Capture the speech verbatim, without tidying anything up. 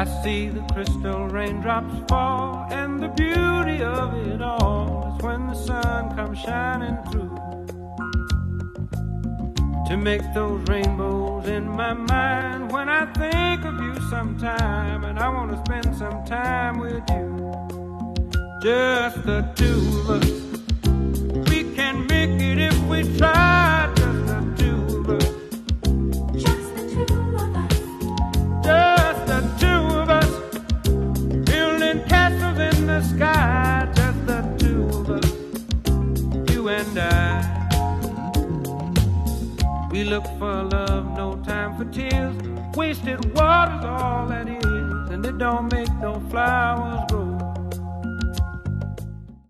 I see the crystal raindrops fall, and the beauty of it all is when the sun comes shining through to make those rainbows in my mind. When I think of you sometime, and I want to spend some time with you, just the two of us. We can make it if we try, just the two of us. Just the two of us. Just the two of us. Building castles in the sky, just the two of us. You and I. We look for love, no time for tears. Wasted water's all that is, and it don't make no flowers grow.